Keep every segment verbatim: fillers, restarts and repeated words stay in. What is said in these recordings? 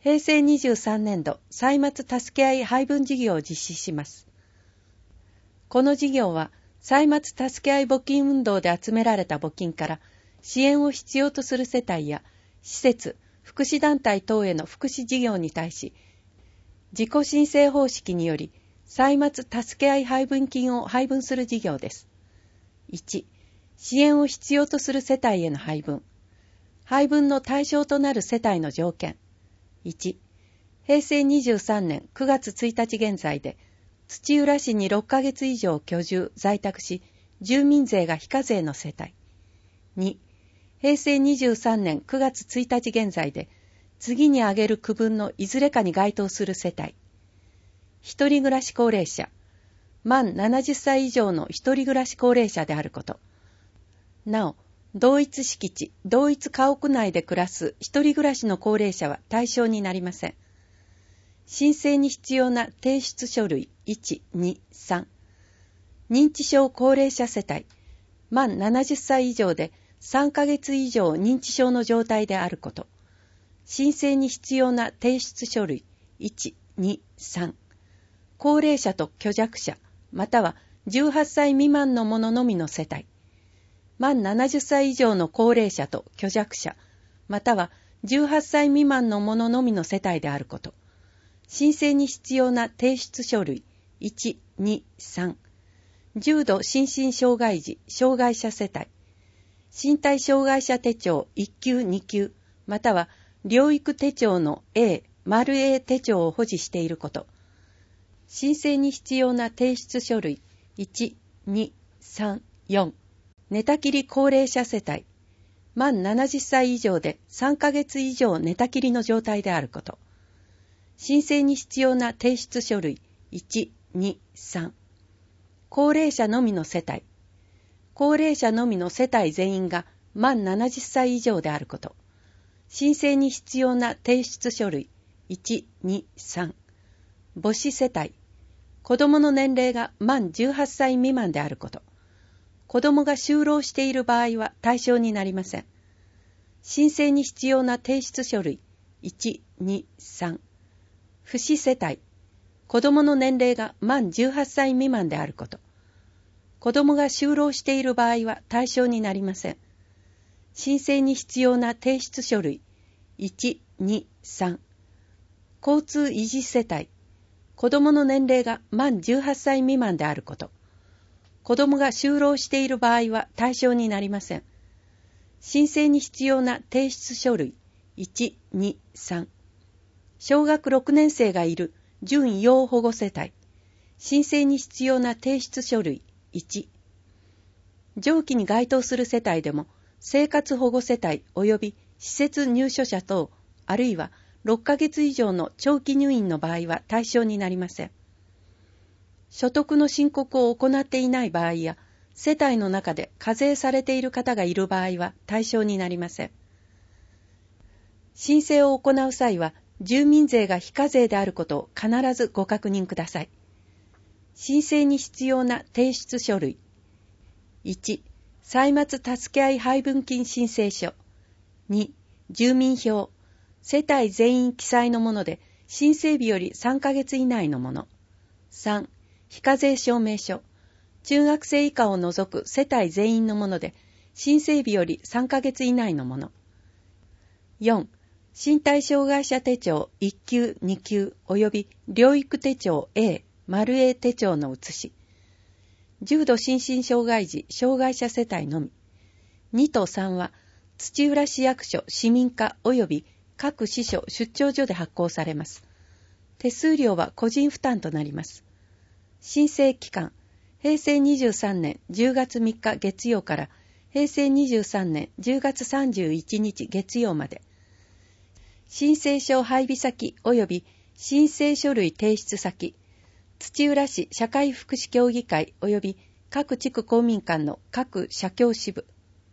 へいせいにじゅうさんねんど歳末助け合い配分事業を実施します。この事業は歳末助け合い募金運動で集められた募金から支援を必要とする世帯や施設、福祉団体等への福祉事業に対し、自己申請方式により歳末助け合い配分金を配分する事業です。いち、支援を必要とする世帯への配分。配分の対象となる世帯の条件。いち、へいせいにじゅうさんねんくがつついたち現在で、土浦市にろっかげつ以上居住、在宅し、住民税が非課税の世帯。に、へいせいにじゅうさんねんくがつついたち現在で、次に挙げる区分のいずれかに該当する世帯。一人暮らし高齢者、満ななじゅっさい以上の一人暮らし高齢者であること。なお、同一敷地、同一家屋内で暮らす一人暮らしの高齢者は対象になりません。申請に必要な提出書類いち、に、さん。認知症高齢者世帯、満ななじゅっさい以上でさんかげつ以上認知症の状態であること。申請に必要な提出書類いち、に、さん。高齢者と虚弱者、またはじゅうはっさい未満の者のみの世帯。満ななじゅっさい以上の高齢者と虚弱者、またはじゅうはっさい未満の者のみの世帯であること。申請に必要な提出書類いち、に、さん。重度心身障害児、障害者世帯。身体障害者手帳いっきゅう、にきゅう、または療育手帳の A、丸 A 手帳を保持していること。申請に必要な提出書類いち、に、さん、よん。寝たきり高齢者世帯。満ななじゅっさい以上でさんかげつ以上寝たきりの状態であること。申請に必要な提出書類いち、に、さん。高齢者のみの世帯。高齢者のみの世帯全員が満ななじゅっさい以上であること。申請に必要な提出書類いち、に、さん。母子世帯。子供の年齢が満じゅうはっさい未満であること。子供が就労している場合は対象になりません。申請に必要な提出書類いち、に、さん。父子世帯。子供の年齢が満じゅうはっさい未満であること。子供が就労している場合は対象になりません。申請に必要な提出書類いち、に、さん。交通維持世帯。子供の年齢が満じゅうはっさい未満であること。子供が就労している場合は対象になりません。申請に必要な提出書類いち、に、さん。小学ろくねん生がいる準養保護世帯。申請に必要な提出書類いち。上記に該当する世帯でも生活保護世帯及び施設入所者等、あるいはろっかげつ以上の長期入院の場合は対象になりません。所得の申告を行っていない場合や、世帯の中で課税されている方がいる場合は対象になりません。申請を行う際は、住民税が非課税であることを必ずご確認ください。申請に必要な提出書類いち、歳末助け合い配分金申請書に、住民票、世帯全員記載のもので申請日よりさんかげつ以内のもの。さん、非課税証明書、中学生以下を除く世帯全員のもので申請日よりさんかげつ以内のもの。よん、身体障害者手帳いっきゅう、にきゅう及び療育手帳 A、丸 A 手帳の写し。重度心身障害児、障害者世帯のみ。にとさんは土浦市役所、市民課及び各支所、出張所で発行されます。手数料は個人負担となります。申請期間、へいせいにじゅうさんねんじゅうがつみっか月曜からへいせいにじゅうさんねんじゅうがつさんじゅういちにち月曜まで。申請書配備先及び申請書類提出先、土浦市社会福祉協議会及び各地区公民館の各社協支部。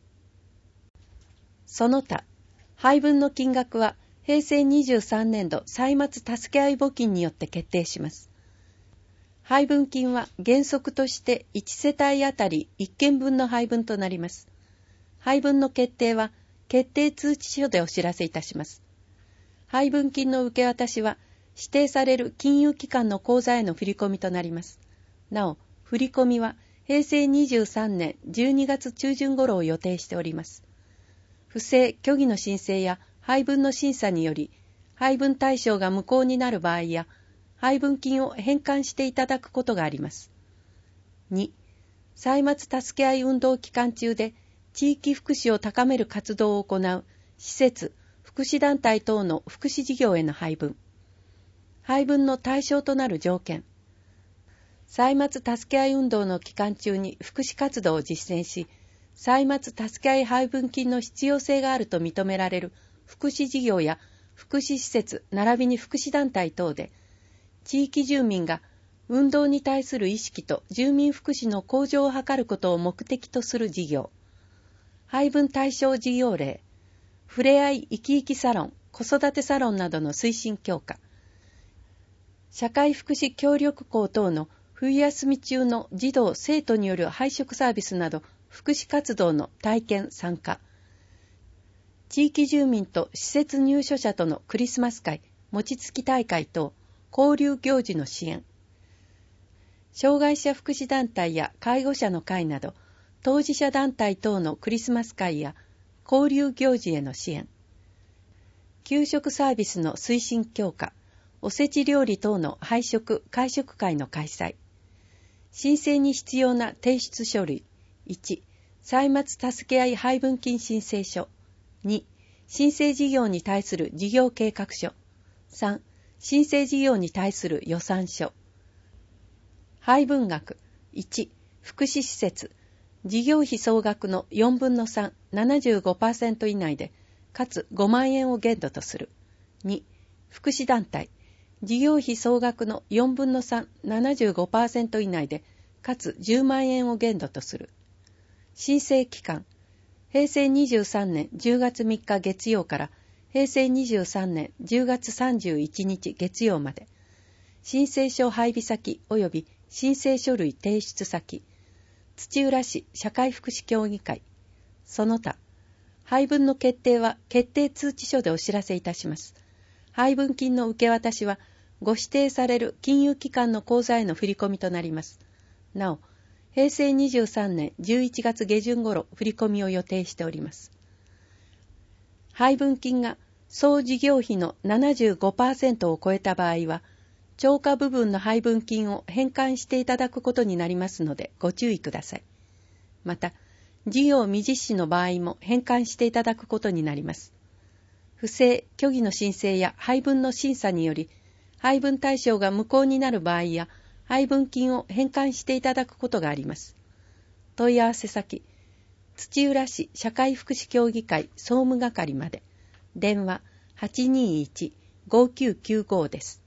その他、配分の金額はへいせいにじゅうさんねんど歳末助け合い募金によって決定します。配分金は原則としていちせたいあたりいっけんぶんの配分となります。配分の決定は決定通知書でお知らせいたします。 配分金の受け渡しは指定される金融機関の口座への振り込みとなります。なお、振り込みはへいせいにじゅうさんねんじゅうにがつちゅうじゅん頃を予定しております。不正虚偽の申請や配分の審査により、配分対象が無効になる場合や、配分金を返還していただくことがあります。に、歳末助け合い運動期間中で地域福祉を高める活動を行う施設、福祉団体等の福祉事業への配分。配分の対象となる条件。歳末助け合い運動の期間中に福祉活動を実践し、歳末助け合い配分金の必要性があると認められる福祉事業や福祉施設並びに福祉団体等で、地域住民が運動に対する意識と住民福祉の向上を図ることを目的とする事業。配分対象事業例、ふれあい生き生きサロン、子育てサロンなどの推進強化。社会福祉協力校等の冬休み中の児童・生徒による配食サービスなど福祉活動の体験・参加。地域住民と施設入所者とのクリスマス会、餅つき大会等、交流行事の支援。障害者福祉団体や介護者の会など、当事者団体等のクリスマス会や交流行事への支援。給食サービスの推進強化、おせち料理等の配食・会食会の開催。申請に必要な提出書類。いち、歳末助け合い配分金申請書。に、申請事業に対する事業計画書。さん、申請事業に対する予算書。配分額。いち、福祉施設。事業費総額のよんぶんのさん、ななじゅうごパーセント 以内で、かつごまんえんを限度とする。に、福祉団体。事業費総額のよんぶんのさん、ななじゅうごパーセント 以内で、かつじゅうまんえんを限度とする。申請期間。へいせいにじゅうさんねんじゅうがつみっか月曜からへいせいにじゅうさんねんじゅうがつさんじゅういちにち月曜まで。申請書配備先及び申請書類提出先。土浦市社会福祉協議会。その他。配分の決定は決定通知書でお知らせいたします。配分金の受け渡しはご指定される金融機関の口座への振り込みとなります。なお、へいせいにじゅうさんねんじゅういちがつげじゅん頃振り込みを予定しております。配分金が総事業費の ななじゅうごパーセント を超えた場合は、超過部分の配分金を返還していただくことになりますのでご注意ください。また、事業未実施の場合も返還していただくことになります。不正・虚偽の申請や配分の審査により、配分対象が無効になる場合や、配分金を返還していただくことがあります。問い合わせ先、土浦市社会福祉協議会総務係まで。電話 はちにーいち ごきゅうきゅうご です。